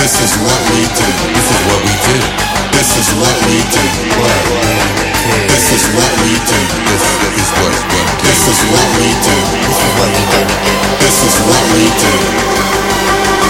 This is what we do. This is what we do. This is what we do. What? This is what we do. This is what we do. This is what we do. This is what we do. This is what we do.